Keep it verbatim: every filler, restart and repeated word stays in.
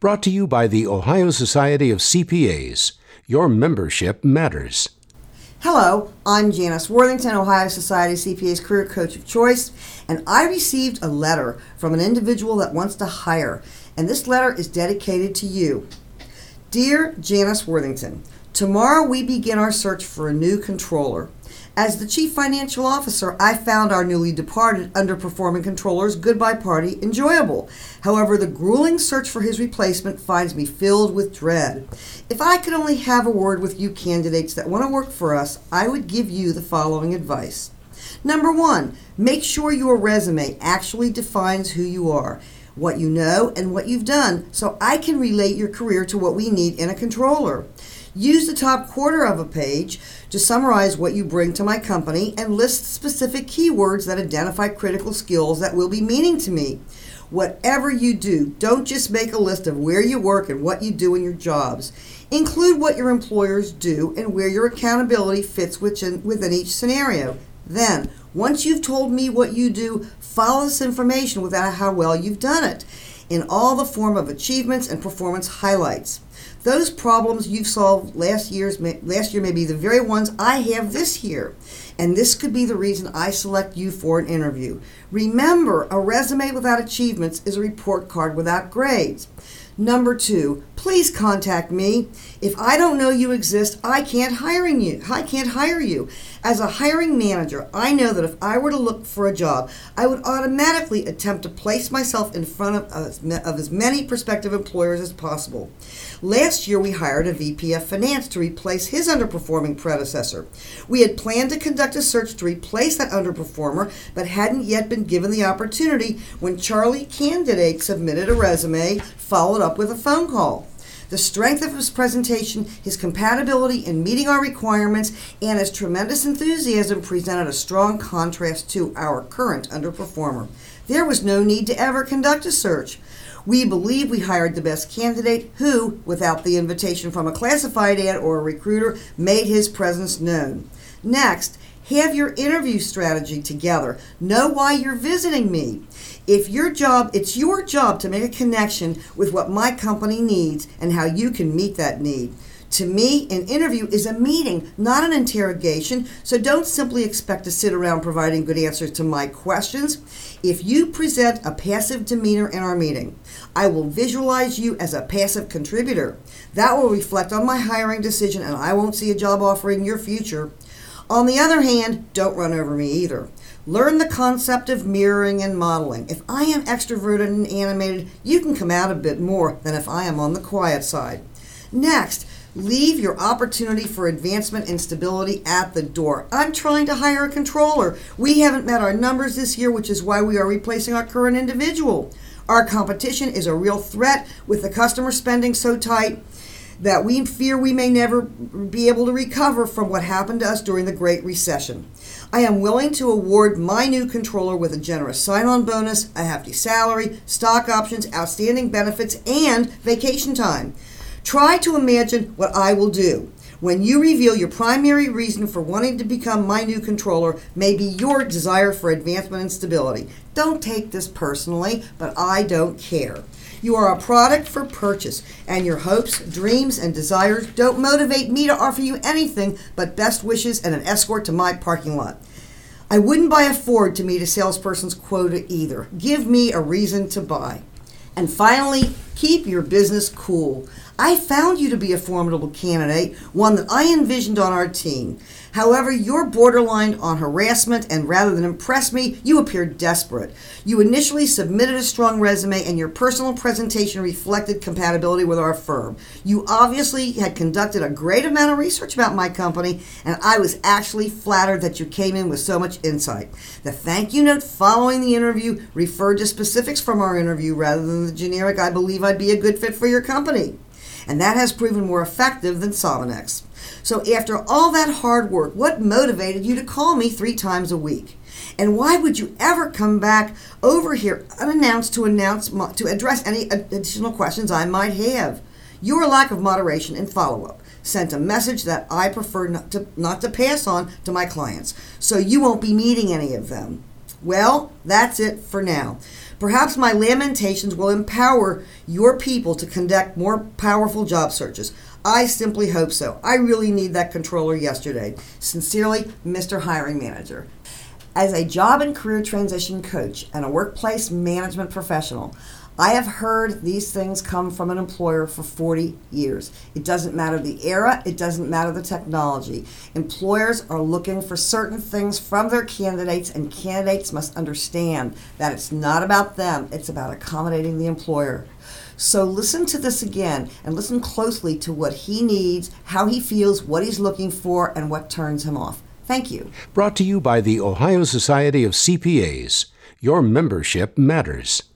Brought to you by the Ohio Society of C P As. Your membership matters. Hello, I'm Janice Worthington, Ohio Society C P A's career coach of choice, and I received a letter from an individual that wants to hire, and this letter is dedicated to you. Dear Janice Worthington, tomorrow we begin our search for a new controller. As the Chief Financial Officer, I found our newly departed underperforming controller's goodbye party enjoyable. However, the grueling search for his replacement finds me filled with dread. If I could only have a word with you candidates that want to work for us, I would give you the following advice. Number one, make sure your resume actually defines who you are, what you know, and what you've done, so I can relate your career to what we need in a controller. Use the top quarter of a page to summarize what you bring to my company and list specific keywords that identify critical skills that will be meaning to me. Whatever you do, don't just make a list of where you work and what you do in your jobs. Include what your employers do and where your accountability fits within, within each scenario. Then, once you've told me what you do, follow this information without how well you've done it, in all the form of achievements and performance highlights. Those problems you've solved last year's last year may be the very ones I have this year, and this could be the reason I select you for an interview. Remember, a resume without achievements is a report card without grades. Number two, please contact me. If I don't know you exist, I can't hiring you. I can't hire you. As a hiring manager, I know that if I were to look for a job, I would automatically attempt to place myself in front of, uh, of as many prospective employers as possible. Last year, we hired a V P of Finance to replace his underperforming predecessor. We had planned to conduct a search to replace that underperformer, but hadn't yet been given the opportunity when Charlie Candidate submitted a resume, followed up with a phone call. The strength of his presentation, his compatibility in meeting our requirements, and his tremendous enthusiasm presented a strong contrast to our current underperformer. There was no need to ever conduct a search. We believe we hired the best candidate who, without the invitation from a classified ad or a recruiter, made his presence known. Next, have your interview strategy together. Know why you're visiting me. If your job, it's your job to make a connection with what my company needs and how you can meet that need. To me, an interview is a meeting, not an interrogation, so don't simply expect to sit around providing good answers to my questions. If you present a passive demeanor in our meeting, I will visualize you as a passive contributor. That will reflect on my hiring decision, and I won't see a job offer in your future. On the other hand, don't run over me either. Learn the concept of mirroring and modeling. If I am extroverted and animated, you can come out a bit more than if I am on the quiet side. Next, leave your opportunity for advancement and stability at the door. I'm trying to hire a controller. We haven't met our numbers this year, which is why we are replacing our current individual. Our competition is a real threat with the customer spending so tight that we fear we may never be able to recover from what happened to us during the Great Recession. I am willing to award my new controller with a generous sign-on bonus, a hefty salary, stock options, outstanding benefits, and vacation time. Try to imagine what I will do. When you reveal your primary reason for wanting to become my new controller may be your desire for advancement and stability. Don't take this personally, but I don't care. You are a product for purchase, and your hopes, dreams, and desires don't motivate me to offer you anything but best wishes and an escort to my parking lot. I wouldn't buy a Ford to meet a salesperson's quota either. Give me a reason to buy. And finally, keep your business cool. I found you to be a formidable candidate, one that I envisioned on our team. However, you're borderline on harassment, and rather than impress me, you appeared desperate. You initially submitted a strong resume, and your personal presentation reflected compatibility with our firm. You obviously had conducted a great amount of research about my company, and I was actually flattered that you came in with so much insight. The thank you note following the interview referred to specifics from our interview rather than the generic "I believe I'd be a good fit for your company." And that has proven more effective than Sominex. So after all that hard work, what motivated you to call me three times a week? And why would you ever come back over here unannounced to announce to address any additional questions I might have? Your lack of moderation and follow-up sent a message that I prefer not to, not to pass on to my clients, so you won't be meeting any of them. Well, that's it for now. Perhaps my lamentations will empower your people to conduct more powerful job searches. I simply hope so. I really need that controller yesterday. Sincerely, Mister Hiring Manager. As a job and career transition coach and a workplace management professional, I have heard these things come from an employer for forty years. It doesn't matter the era, it doesn't matter the technology. Employers are looking for certain things from their candidates, and candidates must understand that it's not about them, it's about accommodating the employer. So listen to this again and listen closely to what he needs, how he feels, what he's looking for, and what turns him off. Thank you. Brought to you by the Ohio Society of C P As. Your membership matters.